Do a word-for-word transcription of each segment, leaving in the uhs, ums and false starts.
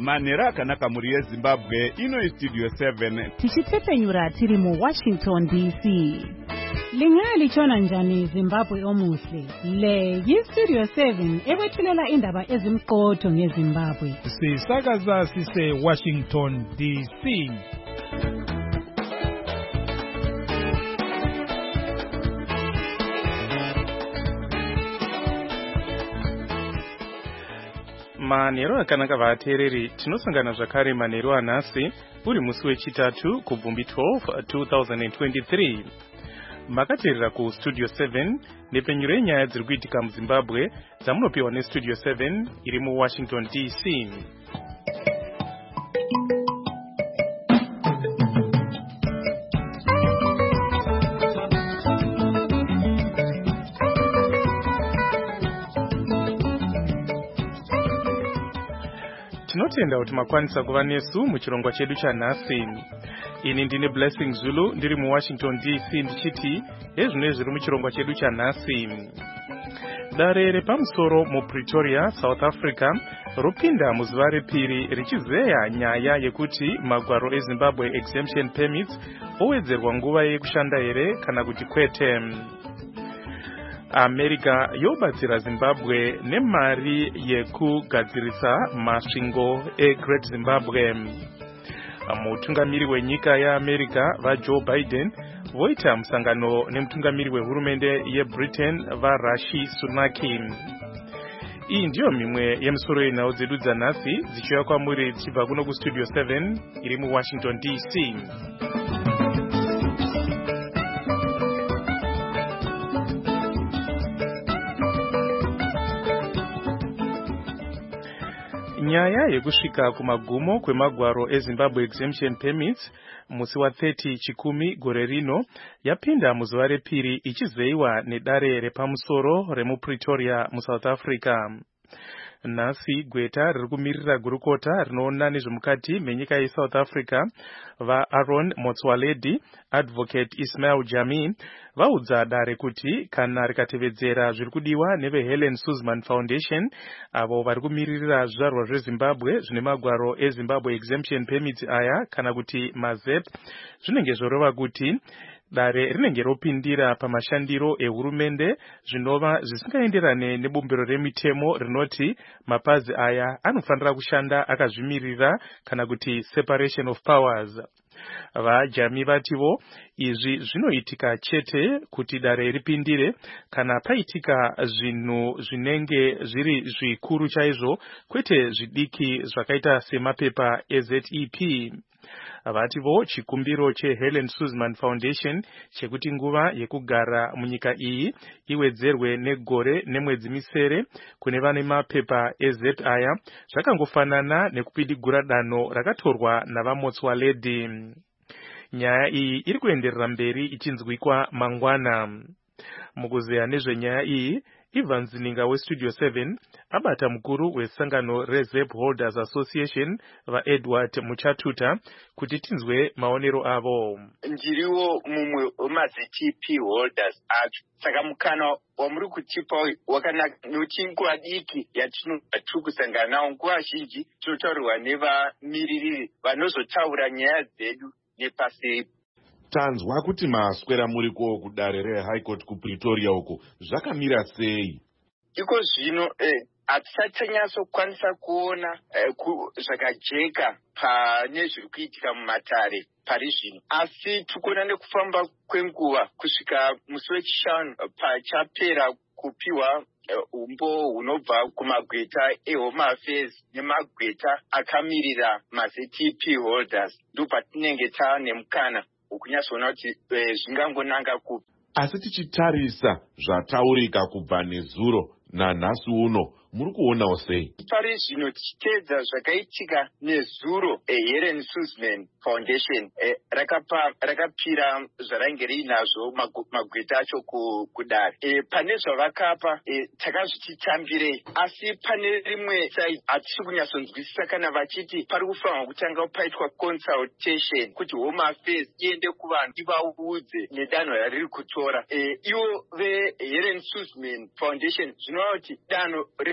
manhero akanaka muri yezimbabwe. Ino istudio seven tichitepenyura tiri mu Washington D C. Lingalichona njani Zimbabwe omuhle. Le yistudio seven ebethulela indaba ezimqotho ngeZimbabwe. Sisakaza sise Washington D C. Manhero akanaka vatereri, tinosangana zvakare manhero anhasi uri musi wechitatu kubvumbi twelve twenty twenty-three. Makateerera ku Studio seven nepenyuro yenyaya dziri kuitika muZimbabwe dzamunopiwa neStudio seven iri mu Washington D C. Tinotenda kuti makwanisa kuva nesu muchirongwa chedu chanhasi. Ini ndine Blessing Zulu ndiri mu Washington D C ndichiti ezvino zviri muchirongwa chedu chanhasi. Dare repamusoro mu Pretoria, South Africa ropinda muzuva repiri richizeya nyaya yekuti magwaro eZimbabwe exemption permits owedzerwa nguva yekushanda here kana kuti kwete. America yobatsira Zimbabwe nemari yekugadzirisa masvingo eGreat Zimbabwe. Mutungamiri wenyika yeAmerica vaJoe Biden voita musangano nemutungamiri wehurumende yeBritain vaRishi Sunak. Iyi ndiyo mimwe yemisoro yenhau dzedu dzanhasi dzichiuya kwamuri dzichibva kuno kuStudio seven iri mu Washington D C. Nyaya yekusvika kumagumo kwemagwaro eZimbabwe exemption permits musi wa thirty chikumi gore rino yapinda muzuva repiri ichizeyiwa nedare repamusoro remuPretoria muSouth Africa. Nhasi gweta riri kumirira gurukota rinoona nezvemukati menyika yeSouth Africa vaAaron Motsoaledi, Advocate Ismail Jami vaudza dare kuti kana rikatevedzera zviri kudiwa neveHelen Suzman Foundation avo vari kumirira zvizvarwa zveZimbabwe zvine magwaro eZimbabwe exemption permits aya kana kuti mazep zvinenge zvorova kuti dare rinenge ropindira pamashandiro ehurumende zvinova zvisingaenderane nebumbiro remitemo rinoti mapazi aya anofanira kushanda akazvimirira kana kuti separation of powers. VaJami vativo izvi zvinoitika chete kuti dare ripindire kana paitika zvinhu zvinenge zviri zvikuru chaizvo kwete zvidiki zvakaita semapepa eZ E P. Vativo chikumbiro cheHelen Suzman Foundation chekuti nguva yekugara munyika iyi iwedzerwe negore nemwedzi misere kune vane mapepa eZ aya zvakangofanana nekupidigura danho rakatorwa navaMotsoaledi. Nyaya iyi iri kuenderera mberi ichinzwikwa mangwana. Mukuzeya nezvenyaya iyi Ivan Zininga weStudio seven abata mukuru wesangano reZep Holders Association vaEdward Muchatuta kuti tinzwe maonero avo. Ndiriwo mumwe wemaZT P holders acho. Saka mukana wamuri kutipa wakanaka nokuti nguva diki yatinobva kusangana nawo nguva zhinji tinotaurirwa nevamiririri vanozotaura nyaya dzedu nepasi. Tanzwa kuti maswera muriko kudare reHigh Court kuPretoria uko zvakamira sei? Iko zvino eh, hatisachanyasokwanisa kuona eh, ku, zvakajeka pane zviri kuitika mumatare pari zvino, asi tikuona nekufamba kwenguva kusvika musi wechishanu pachapera kupiwa umbo hunobva kumagweta eHome Affairs nemagweta akamirira maZT P holders, ndo patinenge taane mukana ukunyasoona kuti zvingangonanga kupi. Asi tichitarisa zvataurika kubva nezuro nanhasi uno muri kuonawo sei? Pari zvino tichiteedza zvakaitika nezuro eHelen Suzman Foundation eh, rakapa rakapira zvarange riinazvo magweta acho kudare eh, pane zvavakapa eh, takazvichitambirei, asi pane rimwe side hatisi kunyatsonzwisisa kana vachiti pari kufanirwa kutanga paitwa consultation kuti Home Affairs iende kuvanhu ivaudze nedanho rariri kutora eh, ivo veHelen Suzman Foundation zvinova kuti danho rika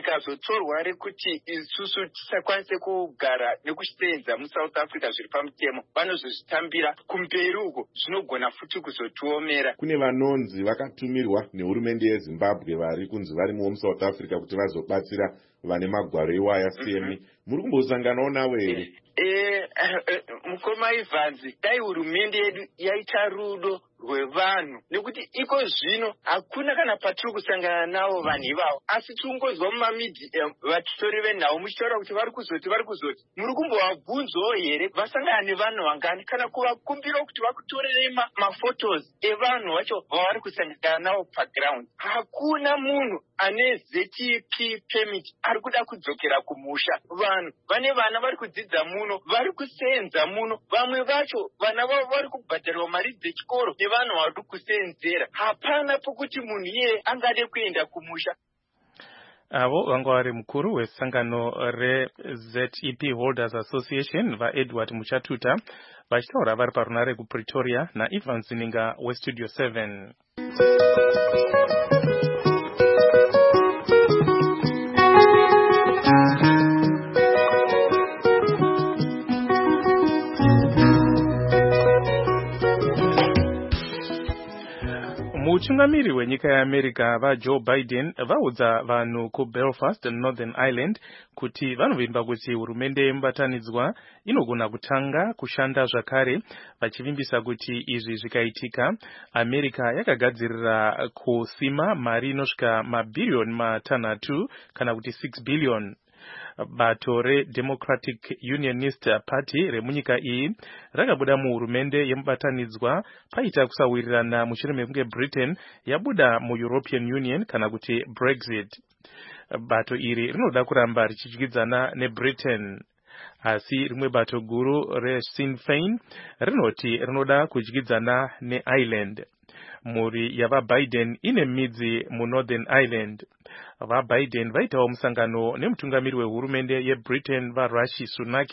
rikazotorwa rekuti isusu tisakwanise kugara nekusenza muSouth Africa zviri pamutemo, vanozozvitambira kumberi uko, zvinogona futi kuzotiomera. Kune vanonzi vakatumirwa nehurumende yeZimbabwe vari kunzi varimuwo muSouth Africa kuti vazobatsira vane magwaro ewaya semi. Muri kumbosanganawo navo here? Eh, mukoma Ivanzi, dai hurumende yedu yaita rudo rwevanhu, nekuti iko zvino hakuna kana patiri kusangana navo vanhu ivavo, asi tirikungozwa mumamidhiya vatori venhau muchitaura kuti vari kuzoti vari kuzoti. Muri kumbovabvunzawo here vasangana nevanhu vangani, kana kuvakumbira kuti vakutorere mafotos evanhu vacho vavari kusangana navo paground. Hakuna munhu ane Z T P permit ari kuda kudzokera kumusha. Vanhu vane vana vari kudzidza muno, vari kusenza muno, vamwe vacho vana vavo vari kubhadharwa mari dzechikoro nevanhu vari kusenzera. Hapana pokuti munhu iye angade kuenda kumusha. Avo vanga vari mukuru wesangano reZ E P Holders Association vaEdward Muchatuta vachitaura vari parunare kuPretoria naIvan Zininga weStudio seven. Mutungamiri wenyika yeAmerica vaJoe Biden vaudza vanhu kuBelfast, Northern Ireland kuti vanovimba kuti hurumende yemubatanidzwa inogona kutanga kushanda zvakare, vachivimbisa kuti izvi zvikaitika America yakagadzirira kusima mari inosvika mabhiriyoni matanhatu kana kuti six billion. Bato reDemocratic Unionist Party remunyika iyi rakabuda muhurumende yemubatanidzwa paita kusawirirana mushure mekunge Britain yabuda muEuropean Union kana kuti Brexit. Bato iri rinoda kuramba richidyidzana neBritain, asi rimwe bato guru reSinn Féin rinoti rinoda kudyidzana neIreland. Mhuri yavaBiden ine midzi muNorthern Ireland. VaBiden vaitawo musangano nemutungamiri wehurumende yeBritain vaRishi Sunak,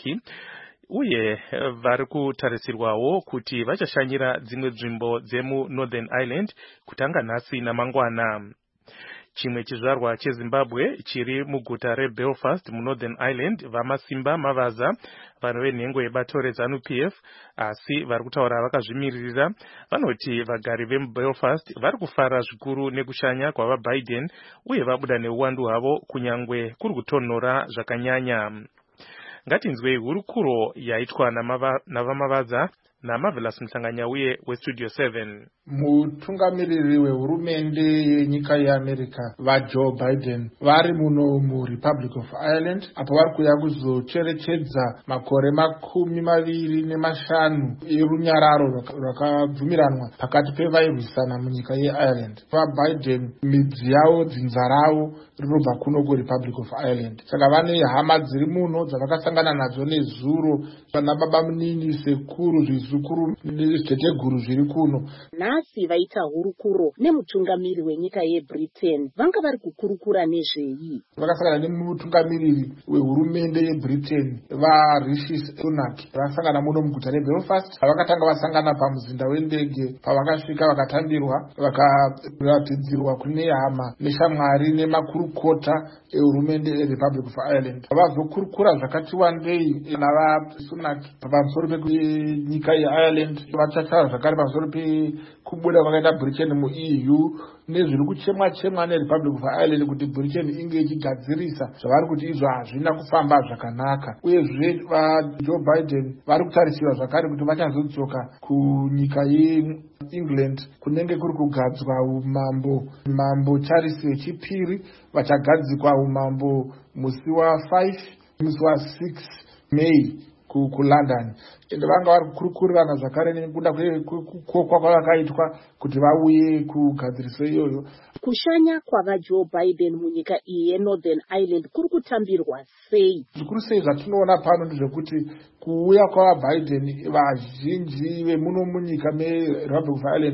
uye vari kutarisirwawo kuti vachashanyira dzimwe nzvimbo dzemuNorthern Ireland kutanga nhasi namangwana. Chimwe chizvarwa cheZimbabwe chiri muguta reBelfast muNorthern Ireland vamasimba mavaza vanhu venhengo yebato reZANU P F, asi vari kutaura vakazvimiririra. Vanoti vagari vemuBelfast vari kufara zvikuru nekushanya kwavaBiden uye vabuda neuwandu hwavo kunyangwe kuri kutonhora zvakanyanya. Ngatinzwei hurukuro yaitwa navamavaza naMarvelous Mhlanganyauye weStudio seven. Mutungamiriri wehurumende yenyika yeAmerica vaJoe Biden vari muno muRepublic of Ireland apo vari kuya kuzocherechedza makore makumi maviri nemashanu erunyararo rwakabvumiranwa pakati pevairwisana munyika yeIreland. VaBiden midzi yavo, dzinza ravo rinobva kuno kuRepublic of Ireland, saka vane hama dziri muno dzavakasangana nadzo nezuro, vana baba munini, sekuru, zvizukuru nezviteteguru zviri kuno. Nhasi vaita hurukuro nemutungamiri wenyika yeBritain, vanga vari kukurukura nezvei? Vakasangana nemutungamiriri wehurumende yeBritain vaRishi Sunak, vakasangana muno muguta reBelfast. Vakatanga vasangana pamuzinda wendege, pavakasvika vakatambirwa, vakaratidzirwa kune hama neshamwari nemakurukota ehurumende yeRepublic of Ireland. Vazokurukura zvakati wandei navaSunak pamusoro penyika yeIreland, vachataura zvakare pamusoro pekubuda kwakaita Britain muE U nezviri kuchemwa chemwa neRepublic of Ireland kuti Britain inge ichigadzirisa zvavari kuti izvo hazvina kufamba zvakanaka. Uyezve vaJoe Biden vari kutarisirwa zvakare kuti vachazodzoka kunyika yeEngland kunenge kuri kugadzwa umambo. Mambo Charles wechipiri vachagadzikwa umambo musi wa5 musi wa6 May kuLondon. Ende vanga vari kukurukurirana zvakare nekuda kwekukokwa kwavakaitwa kuti vauye kugadziriso iyoyo. Kushanya kwavaJoe Biden munyika iyi yeNorthern Ireland kuri kutambirwa sei? Zvikuru sei zvatinoona pano ndezvekuti kuuya kwavaBiden vazhinji vemuno munyika meRepublic of Ireland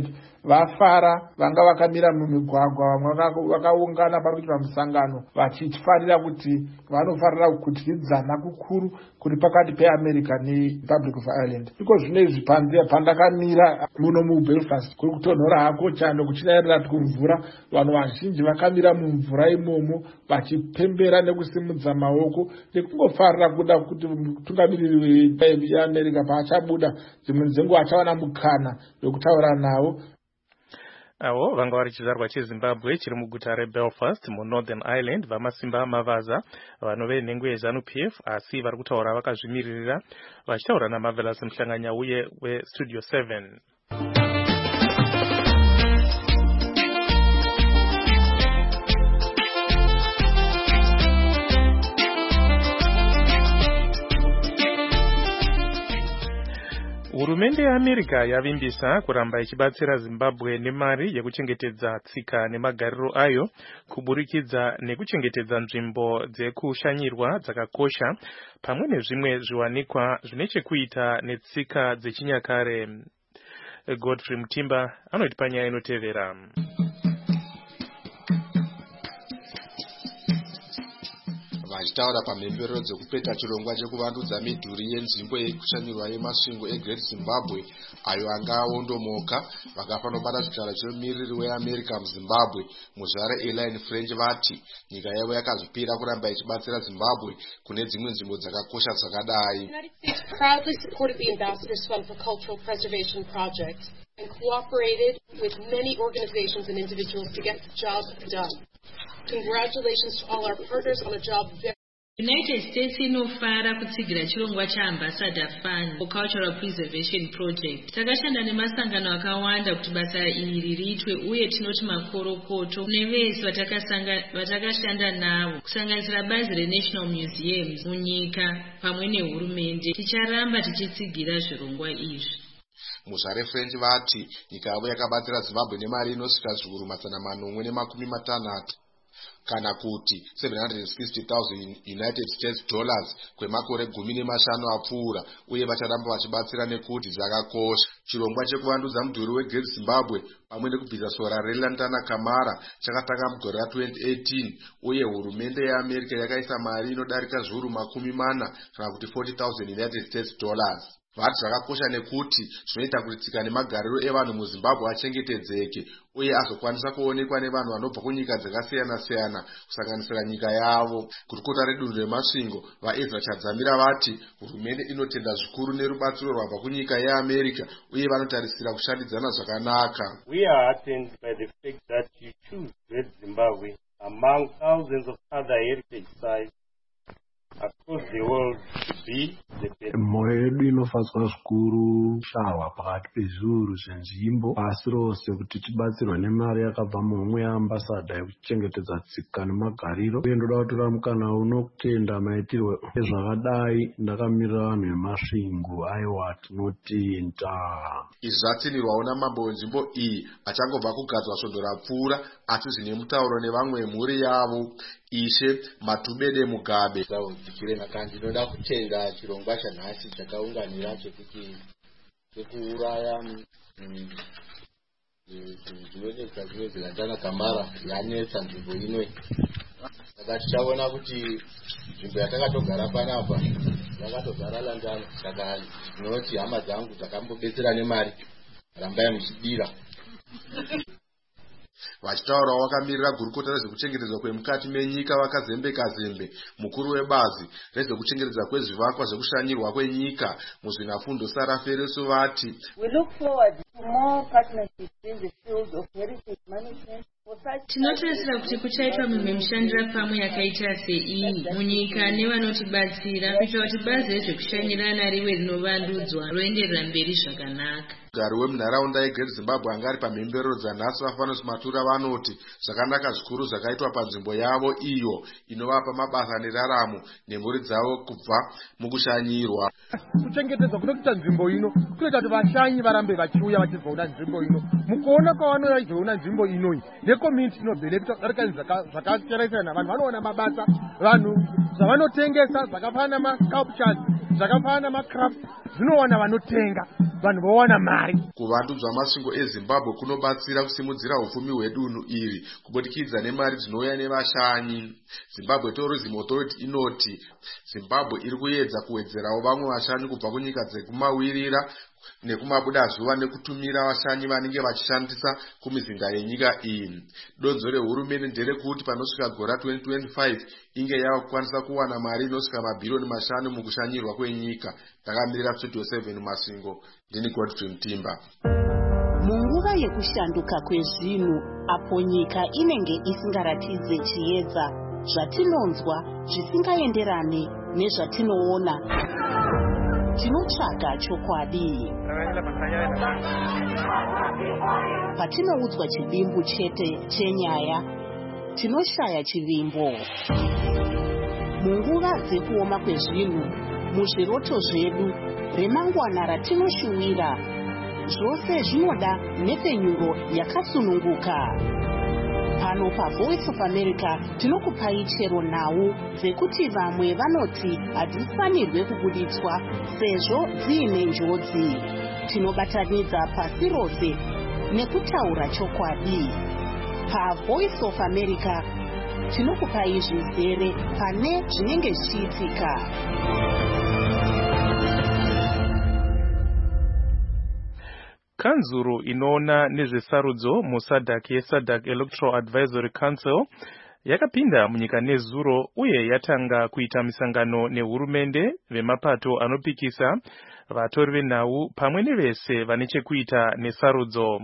vafara, vanga vakamira mumigwagwa, vamwe vakaungana pari kuitwa musangano vachifarira kuti vanofarira kudyidzana kukuru kuri pakati peAmerica neRepublic of Ireland. Iko zvino izvi pandakamira muno muBelfast kuri kutonhora hako chando kuchirayirira kumvura, vanhu vazhinji vakamira mumvura imomo vachipembera nekusimudza maoko nekungofarira kuda kuti mutungamiriri weAmerica paachabuda dzimwe dzenguva achawana mukana wekutaura navo. Avo vanga vari chizvarwa cheZimbabwe chiri muguta reBelfast muNorthern Ireland, vamasimba mavaza vanove nhengo yeZANU-P F asi vari kutaura vakazvimiririra vachitaura naMarvelous Muhlanganya uye weStudio seven. Hurumende yeAmerica yavimbisa kuramba ichibatsira Zimbabwe nemari yekuchengetedza tsika nemagariro ayo kuburikidza nekuchengetedza nzvimbo dzekushanyirwa dzakakosha pamwe nezvimwe zviwanikwa zvine chekuita netsika dzechinyakare. Godfrey Mutimba anoti panyaya inotevera. Vachitaura pamhemberero dzekupeta chirongwa chekuvandudza midhuri yenzvimbo yekushanyirwa yemasvingo eGreat Zimbabwe ayo anga aondomoka, vakafanobata chigaro chemumiriri weAmerica muZimbabwe muzvare Elaine French vati nyika yavo yakazvipira kuramba ichibatsira Zimbabwe kune dzimwe nzvimbo dzakakosha dzakadai. The United States proudly supported the Ambassadors Fund for Cultural Preservation Project and cooperated with many organizations and individuals to get the job done. Congratulations to all our partners on a job very United States inofara kutsigira chirongwa chaAmbassador Fund for Cultural Preservation Project. Takashanda nemasangano akawanda kuti basa iri riitwe uye tinoti makorokoto nevese vatakashanda navo kusanganisira bazi reNational Museums munyika pamwe nehurumende. Ticharamba tichitsigira zvirongwa izvi. Muzvare French vati nyika yavo yakabatsira Zimbabwe nemari inosvika zviuru mazana manomwe nemakumi matanhatu kana kuti seven hundred sixty thousand United States dollars kwemakore gumi nemashanu apfuura, uye vacharamba vachibatsira nekuti dzakakosha. Chirongwa chekuvandudza mudhuri weGreat Zimbabwe pamwe nekubvisa sora reLantana Kamara chakatanga mugore ra twenty eighteen, uye hurumende yeAmerica yakaisa mari inodarika zviuru makumi mana kana kuti forty thousand United States dollars. Vati zvakakosha nekuti zvinoita kuti tsika nemagariro evanhu muZimbabwe achengetedzeke uye azokwanisa kuonekwa nevanhu vanobva kunyika dzakasiyana siyana kusanganisira nyika yavo. Kurukota redunhu remasvingo vaEzra Chadzamira vati hurumende inotenda zvikuru nerubatsiro rwabva kunyika yeAmerica uye vanotarisira kushandidzana zvakanaka. We are heartened by the fact that you choose Great Zimbabwe among thousands of other heritage sites across the world to be the best. Mwoyo yedu inofadzwa zvikuru sharwa pakati pezviuru zvenzvimbo pasi rose kuti tibatsirwe nemari yakabva muhomwe yeambasada yekuchengetedza tsika nemagariro. Uye ndoda kutora mukana uno kutenda maitirwe ezvakadai ndakamirira vanhu vemasvingo. Aiwa tinoti ntaa. Izvi zvatsinirwawo namambo wenzvimbo iyi achangobva kugadzwa svondo rapfuura asi zvine mutauro nevamwe mhuri yavo. Ishe Matubede Mugabe chirena kandi ndinoda kutenda chirongwa chanhasi chakaunganira chekuti chekuuraya zvinonetsa zvimwe zvilandana Kamara yanetsa nzvimbo ino. Saka tichaona kuti nzvimbo yatakatogara panapa yakatogara Lantana. Saka ndinoti hama dzangu dzakambobetsera nemari rambai muchidira. Vachitaurawo vakamirira gurukota rezvekuchengetedzwa kwemukati menyika vakazembeka zembe mukuru webazi rezvekuchengetedzwa kwezvivakwa zvekushanyirwa kwenyika muzvinafundo Sara Fereso vati We look forward to more partnerships in the field of heritage management. Tinotarisira kuti kuchaitwa mimwe mishandira pamwe yakaita sei munyika nevanotibatsira kuitira kuti bazi rezvekushanyirana rive rinovandudzwa roenderera mberi zvakanaka. Gari wemunharaunda yeGreat Zimbabwe angari pamhemberero dzanhasi Vafanos Matura vanoti zvakanaka zvikuru zvakaitwa panzvimbo yavo iyo inovapa mabasa neraramo nemhuri dzavo kubva mukushanyirwa. Kuchengetedzwa kunokuita nzvimbo ino kunoita kuti vashanyi varambe vachiuya vachizoona nzvimbo ino. Mukuona kwavanouya vachizoona nzvimbo ino necommunity inobenefita zvakacherechana. Vanhu vanoona mabasa, vanhu zvavanotengesa zvakafanana namasculptures, zvakafanana namacraft zvinowana vanotenga, vanhu vowana mari. mari. Kuvandudzwa masvingo eZimbabwe kunobatsira kusimudzira upfumi hwedunhu iri kubudikidza nemari dzinouya nevashanyi. Zimbabwe Tourism Authority inoti Zimbabwe iri kuedza kuwedzerawo vamwe vashanyi kubva kunyika dzekumawirira nekumabudazuva nekutumira vashanyi vanenge vachishandisa kumizinda yenyika iyi. Donzo rehurumende nderekuti panosvika gora twenty twenty-five inge yava kukwanisa kuwana mari inosvika mabhiriyoni mashanu mukushanyirwa kwenyika. Ndakamirira Studio seven Masvingo, ndini Godfrey Mtimba. Munguva yekushanduka kwezvinhu apo nyika inenge isingaratidze chiedza, zvatinonzwa zvisingaenderane nezvatinoona, tinotsvaga chokwadi. Patinoudzwa chivimbu chete chenyaya, tinoshaya chivimbo. Munguva dzekuoma kwezvinhu, muzviroto zvedu, remangwana ratinoshuwira, zvose zvinoda nhepfenyuro yakasununguka. Pano paVoice of America tinokupai chero nhau dzekuti vamwe vanoti hadzifanirwe kubuditswa sezvo dziine njodzi. Tinobatanidza pasi rose nekutaura chokwadi. PaVoice of America tinokupai zvizere pane zvinenge zvichiitika. Kanzuru inoona nezvesarudzo muSADC yeSADC Electoral Advisory Council yakapinda munyika nezuro uye yatanga kuita misangano nehurumende vemapato anopikisa, vatori venhau pamwe nevese vane chekuita nesarudzo.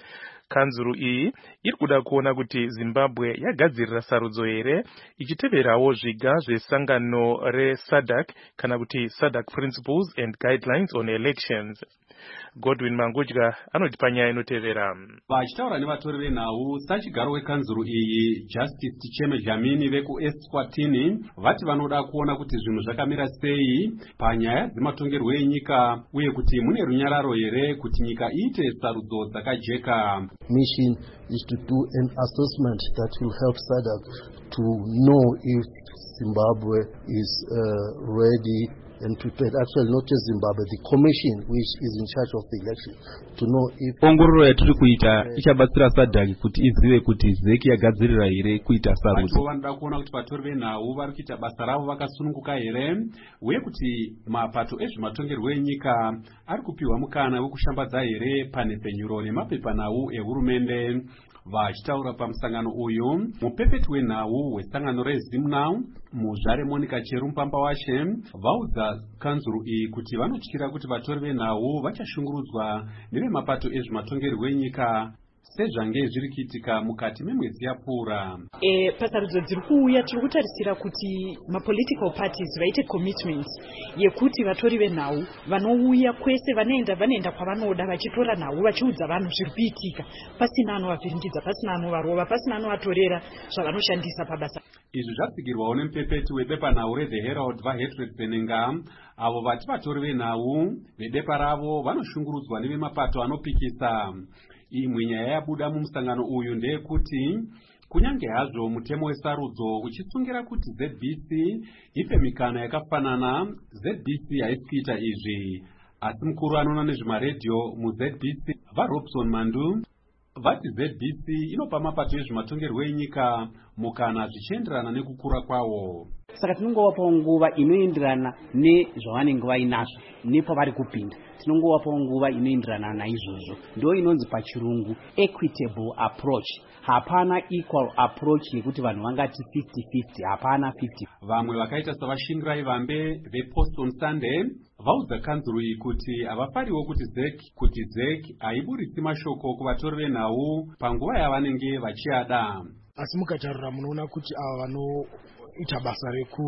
Kanzuru iyi iri kuda kuona kuti Zimbabwe yagadzirira sarudzo here ichiteverawo zviga zvesangano reSADC kana kuti SADC Principles and Guidelines on Elections. Godwin Mangudya anoti panyaya inotevera. Vachitaura nevatori venhau sachigaro wekanzuru iyi, Justice Ticheme Dlamini vekuEswatini vati vanoda kuona kuti zvinhu zvakamira sei panyaya dzematongerwo enyika uye kuti mune runyararo here kuti nyika iite sarudzo dzakajeka. Mission is to do an assessment that will help SADC to know if Zimbabwe is uh, ready and prepared, actually not just Zimbabwe, the commission which is in charge of the election, to know if ongororo yatiri kuita ichabatsira SADC kuti izive kuti zeki yagadzirira here kuita sarudzo. Vanoda kuona kuti vatori venhau vari kuita basa ravo vakasununguka here uye kuti mapato ezvematongerwo enyika ari kupiwa mukana wekushambadza here panhepfenyuro nemapepanhau ehurumende. Vachitaura pamusangano uyu, mupepeti wenhau wesangano reZimNow muzvare Monica Cherumpamba washe vaudza kanzuru iyi kuti vanotyira kuti vatori venhau vachashungurudzwa nevemapato ezvematongerwo enyika sezvange zviri kuitika mukati memwedzi yapfuura. E, pasarudzo dziri kuuya tiri kutarisira kuti mapolitical parties vaite commitment yekuti vatori venhau vanouya kwese vanoenda vanoenda kwavanoda vachitora nhau vachiudza vanhu zviri kuitika pasina anovavhiringidza, pasina anovarova, pasina anovatorera zvavanoshandisa pabasa. Izvi zvatsigirwawo nemupepeti webepanhau reThe Herald vaHertred Benenga avo vati vatori venhau vebepa ravo vanoshungurudzwa nevemapato anopikisa. Imwe nyaya yabuda mumusangano uyu ndeyekuti kunyange hazvo mutemo wesarudzo uchitsungira kuti Z B C ipe mikana yakafanana, Z B C haisi kuita izvi. Asi mukuru anoona nezvemaredhiyo muZ B C vaRobson Mandu vati Z B C inopa mapato ezvematongerwo enyika mukana zvichienderana nekukura kwawo. Saka tinongovapawo nguva inoenderana nezvavanenge vainazvo nepavari kupinda. Tinongovapawo nguva inoenderana naizvozvo. Ndo inonzi pachirungu equitable approach. Hapana equal approach yekuti vanhu vangati fifty fifty, hapana fifty. Vamwe vakaita savashingirai vambe vePost on Sunday vaudza kanzuru iyi kuti havafariwo kuti ZEC kuti ZEC haiburitsi mashoko kuvatori venhau panguva yavanenge vachiada. Asi mukatarira munoona kuti ava vanoita basa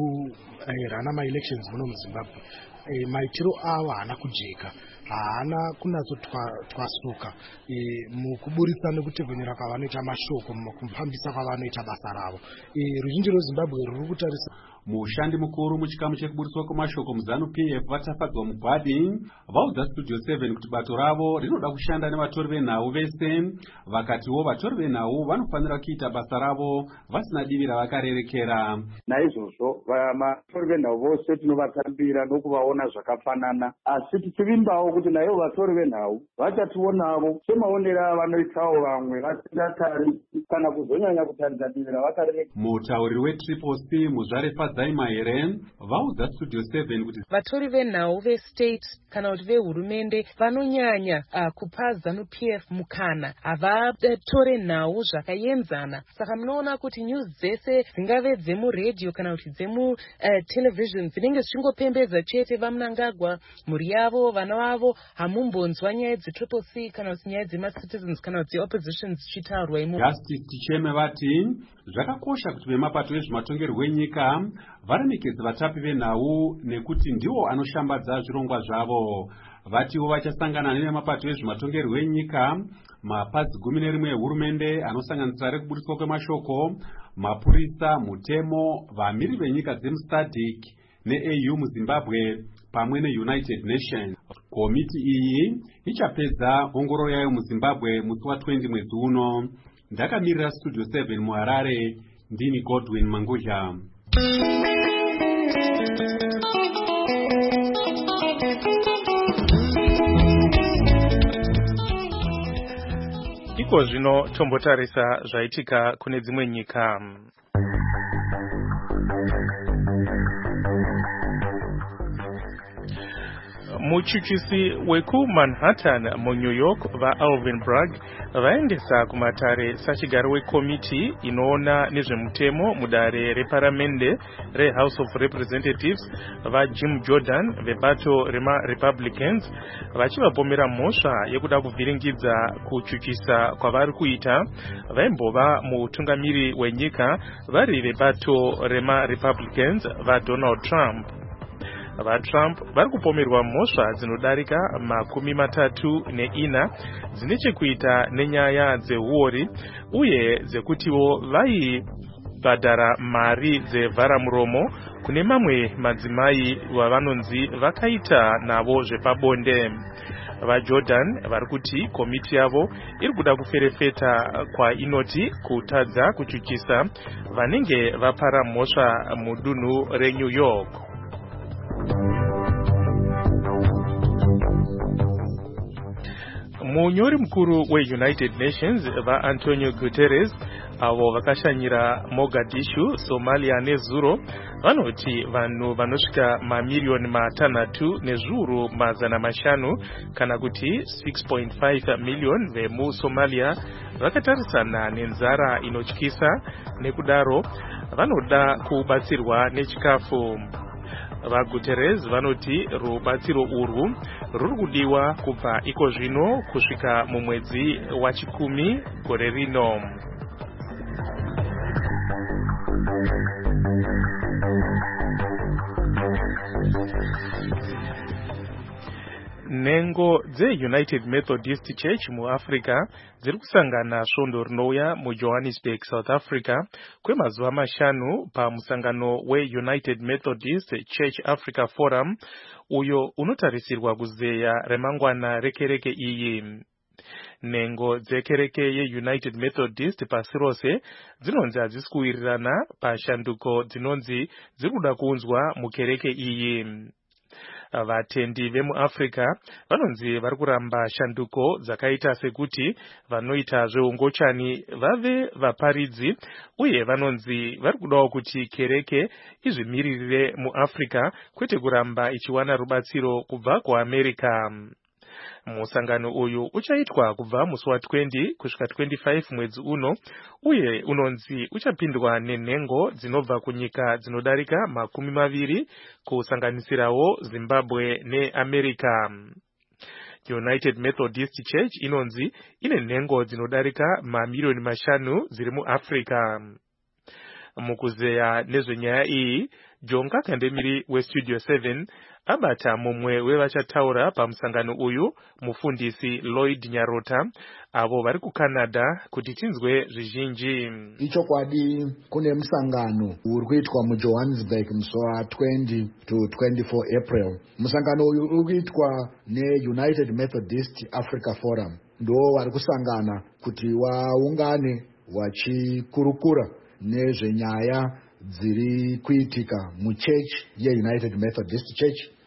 rekurana ma-elections muno muZimbabwe, e, maitiro avo haana kujeka, haana kunatsotwasuka e, mukuburitsa nekutegonera kwavanoita mashoko mukufambisa kwavanoita basa ravo. E, ruzhinji rweZimbabwe ruri kutarisa mushandi mukuru muchikamu chekuburiswa kwemashoko muZANU P F vatafadzwa mugwadi vaudza Studio seven kuti bato ravo rinoda kushanda nevatori venhau vese, vakatiwo vatori venhau vanofanira kuita basa ravo vasina divi ravakarerekera. Naizvozvo vatori venhau vose tinovatambira nokuvaona zvakafanana, asi tichivimbawo kuti nayo vatori venhau vachationavo semaonero avanoitawo vamwe vasingatarisi kana kuzonyanya kutarisa divi ravakareka. Mutauriri wetriple C Muzvare Fadzaima here vaudza Studio seven kuti vatori venhau vestate kana kuti vehurumende vanonyanya uh, kupa ZANU P F mukana havatore nhau zvakaenzana. Saka munoona kuti news dzese dzingave dzemuredhiyo kana kuti dzemu uh, television dzinenge zvichingopembedza chete vaMnangagwa, mhuri yavo, vana vavo. Hamumbonzwa nyaya dzetriple C kana kuti nyaya dzemacitizens kana kuti dzeopposition dzichitaurwa imo. Justice Ticheme vati zvakakosha kuti vemapato ezvematongerwo enyika varemekedze vatapi venhau nekuti ndivo anoshambadza zvirongwa zvavo. Vatiwo vachasangana nevemapato ezvematongerwo enyika, mapazi gumi nerimwe ehurumende anosanganisira rekuburitswa kwemashoko, mapurisa, mutemo, vamiri venyika dzemuSADC ne-A U muZimbabwe pamwe neUnited Nations. Komiti iyi ichapedza ongororo yayo muZimbabwe musi wa20 mwedzi uno. Ndakamirira Studio seven muHarare, ndini Godwin Mangudya. Iko zvino tombotarisa zvaitika kune dzimwe nyika. Muchuchisi weku Manhattan mu New York va Alvin Bragg vaendesa kumatare sachigaro wekomiti inoona nezvemutemo mudare reparamende reHouse of Representatives va Jim Jordan vebato rema Republicans vachivapomera mhosva yekuda kuvhiringidza kuchuchisa kwavari kuita vaimbova mutungamiri wenyika vari vebato rema Republicans va Donald Trump. VaTrump vari kupomerwa mhosva dzinodarika makumi matatu neina dzine chekuita nenyaya dzehuori uye dzekutiwo vaibhadhara mari dzevharamuromo kune mamwe madzimai vavanonzi vakaita navo zvepabonde. VaJordan vari kuti komiti yavo iri kuda kuferefeta kwainoti kutadza kuchuchisa vanenge vapara mhosva mudunhu reNew York. Munyori mukuru weUnited Nations va Antonio Guterres avo vakashanyira Mogadishu, Somalia nezuro vanoti vanhu vanosvika mamiliyoni matanhatu nezviuru mazana mashanu kana kuti six point five million vemuSomalia vakatarisana nenzara inotyisa nekudaro vanoda kubatsirwa nechikafu. VaGuterres vanoti rubatsiro urwu ruri kudiwa kubva iko zvino kusvika mumwedzi wachikumi gore rino. Nengo dzeUnited Methodist Church muAfrica dziri kusangana svondo rinouya muJohannesburg, South Africa kwemazuva mashanu pamusangano weUnited Methodist Church Africa Forum uyo unotarisirwa kuzeya remangwana rekereke iyi. Nengo dzekereke yeUnited Methodist pasi rose dzinonzi hadzisi kuwirirana pashanduko dzinonzi dziri kuda kuunzwa mukereke iyi. Vatendi vemuAfrica vanonzi vari kuramba shanduko dzakaita sekuti vanoita zveungochani vave vaparidzi uye vanonzi vari kudawo kuti kereke izvimiririre muAfrica kwete kuramba ichiwana rubatsiro kubva kuAmerica. Musangano uyu uchaitwa kubva musi wa20 kusvika twenty-five mwedzi uno uye unonzi uchapindwa nenhengo dzinobva kunyika dzinodarika makumi maviri kusanganisirawo Zimbabwe neAmerica. United Methodist Church inonzi ine nhengo dzinodarika mamiliyoni mashanu dziri muAfrica. Mukuzeya nezvenyaya iyi, Jonga Kandemiri weStudio seven abata mumwe wevachataura pamusangano uyu mufundisi Lloyd Nyarota avo vari kuCanada kuti tinzwe zvizhinji. Ichokwadi kune musangano uri kuitwa muJohannesburg musi wa20 to twenty-four April. Musangano uyu uri kuitwa neUnited Methodist Africa Forum. Ndo vari kusangana kuti waungane wachikurukura nezvenyaya dziri kuitika muchurch yeUnited Methodist Church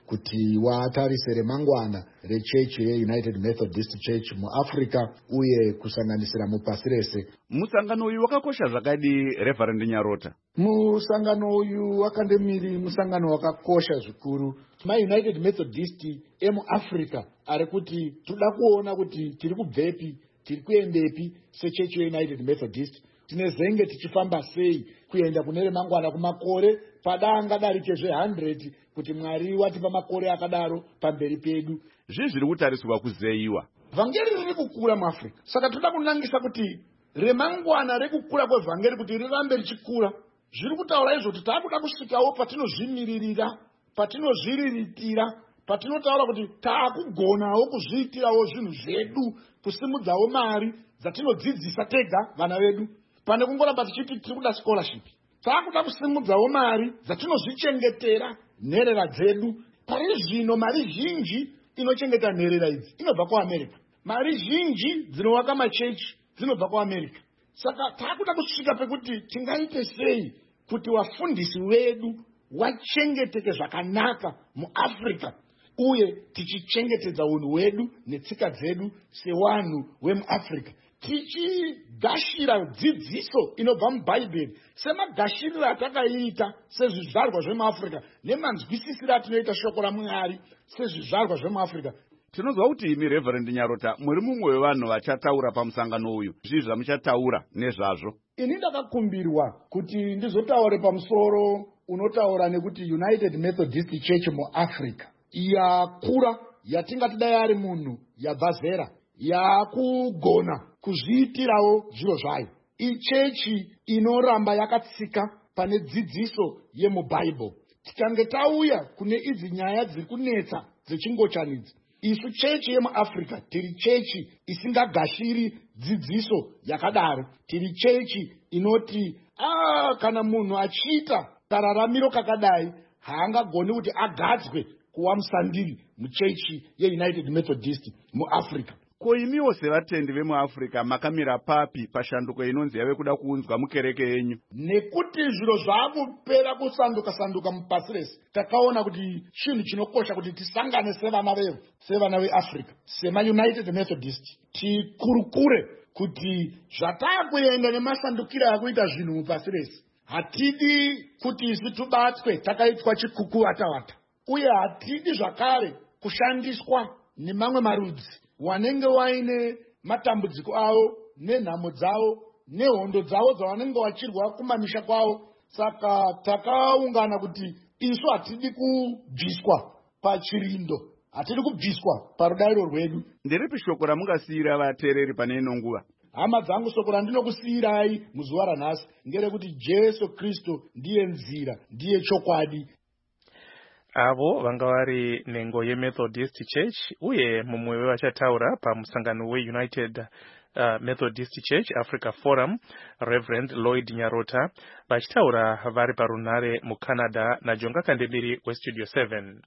kuti watarise remangwana rechechi yeunited methodist church muafrica uye kusanganisira mupasi rese. Musangano uyu wakakosha zvakadi Reverend Nyarota? Musangano uyu wakandemiri musangano wakakosha zvikuru. MaUnited Methodist emuAfrica ari kuti toda kuona kuti tiri kubvepi tiri kuendepi sechechi yeUnited Methodist, tine zenge tichifamba sei kuenda kune remangwana kumakore padanga darike zve one hundred kuti Mwari watipa makore akadaro pamberi pedu. Zvii zviri kutariswa kuzeiwa? Vhangeri riri kukura muAfrica, saka toda kunangisa kuti remangwana rekukura kwevhangeri kuti rirambe richikura. Zviri kutaura izvo kuti taakuda kusvikawo patinozvimiririra, patinozviriritira, patinotaura kuti taakugonawo kuzviitirawo zvinhu zvedu, kusimudzawo mari dzatinodzidzisa tega vana vedu, pane kungoramba tichiti tiri kuda scholarship. Taakuda kusimudzawo mari dzatinozvichengetera nherera dzedu. Pari zvino mari zhinji inochengeta nherera idzi inobva kuAmerica. Mari zhinji dzinovaka machechi dzinobva kuAmerica. Saka taakuda kusvika pekuti tingaite sei kuti wafundisi wedu wachengeteke zvakanaka muAfrica uye tichichengetedza unhu wedu netsika dzedu sewanhu wemuAfrica, tichigashira dzidziso inobva mubhaibheri semagashiriro atakaita sezvizvarwa zvemuAfrica nemanzwisisiro atinoita shoko raMwari sezvizvarwa zvemuAfrica. Tinozwa kuti imi Reverend Nyarota muri mumwe wevanhu vachataura pamusangano uyu. Zvii zvamuchataura nezvazvo? Ini ndakakumbirwa kuti ndizotaure pamusoro unotaura nekuti United Methodist Church muAfrica yakura, yatingati dai ari munhu yabva zera, yakugona kuzviitirawo zviro zvayo. Ichechi inoramba yakatsika pane dzidziso yemubhaibheri. Tikange tauya kune idzi nyaya dziri kunetsa dzechingochanidzi, isu chechi yemuAfrica tiri chechi isingagashiri dzidziso yakadaro. Tiri chechi inoti ah, kana munhu achiita kararamiro kakadai haangagoni kuti agadzwe kuwa musandiri muchechi yeUnited Methodist muAfrica. Ko imiwo sevatendi vemuAfrica makamira papi pashanduko inonzi yave kuda kuunzwa mukereke yenyu? Nekuti zviro zvakupera kusanduka sanduka mupasi rese, takaona kuti chinhu chinokosha kuti tisangane sevana vevo, sevana veAfrica, semaUnited Methodist, tikurukure kuti zvatakuenda nemasandukiro akuita zvinhu mupasi rese. Hatidi kuti isi tubatwe takaitwa chikukuwatawata, uye hatidi zvakare kushandiswa nemamwe marudzi wanenge waine matambudziko avo nenhamo dzavo nehondo dzavo dzavanenge vachirwa kumamisha kwavo. Saka takaungana kuti isu hatidi kubviswa pachirindo, hatidi kubviswa parudairo rwedu. Nderipi shoko ramungasiyira vateereri pane ino nguva? Hama dzangu, shoko randinokusiyirai muzuva ranhasi ngerekuti Jesu Kristu ndiye nzira, ndiye chokwadi. Avo vanga vari nengo yeMethodist Church uye mumwe wevachataura pamusangano weUnited uh, Methodist Church Africa Forum, Reverend Lloyd Nyarota, vachitaura vari parunhare muCanada naJonga Kandemiri weStudio seven.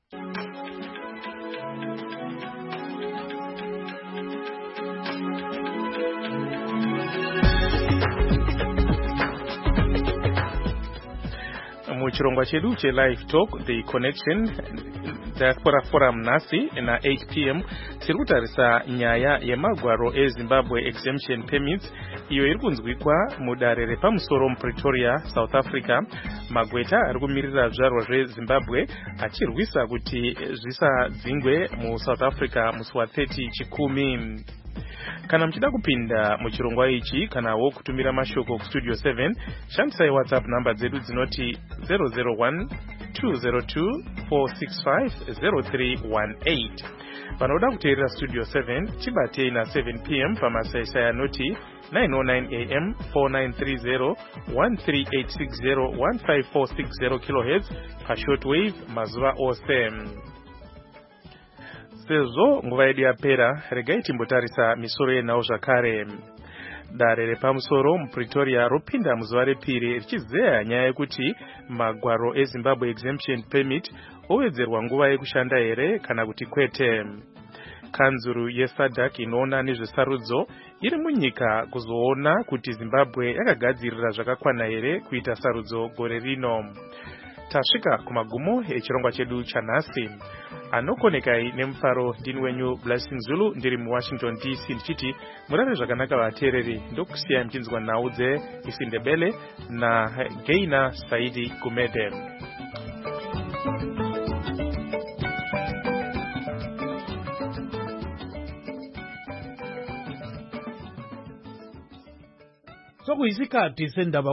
Muchirongwa chedu che Live Talk The Connection Diaspora Forum nasi na eight p m tiri kutarisa nyaya yemagwaro eZimbabwe Exemption Permits iyo iri kunzwikwa mudare repamusoro muPretoria, South Africa. Magweta ari kumirira zvizvarwa zveZimbabwe achirwisa kuti zvisadzingwe muSouth Africa musi wa thirty chikumi. Kana mchida kupinda muchirongwa ichi kana wo kutumira mashoko ku Studio seven, shandisai WhatsApp number dzedu dzinoti zero zero one two zero two four six five zero three one eight. Vanoda kuteerera Studio seven chibatei na seven p m pamasaisai anoti nine oh nine a m four nine three zero one three eight six zero one five four six zero kilohertz pashortwave mazuva ose. Sezvo nguva yedu yapera, regai timbotarisa misoro yenhau zvakare. Dare repamusoro muPretoria ropinda muzuva repiri richizeya nyaya yekuti magwaro eZimbabwe Exemption Permit owedzerwa nguva yekushanda here kana kuti kwete. Kanzuru yeSADC inoona nezvesarudzo iri munyika kuzoona kuti Zimbabwe yakagadzirira zvakakwana here kuita sarudzo gore rino. tasvika kumagumo echirongwa chedu chanhasi. Anokonekai nemufaro ndini wenyu Blessing Zulu ndiri muWashington D C ndichiti murare zvakanaka vateereri, ndokusiyai muchinzwa nhau dzeIsindebele naGeina Saidi Gumede. Sokuyisikhathi sendaba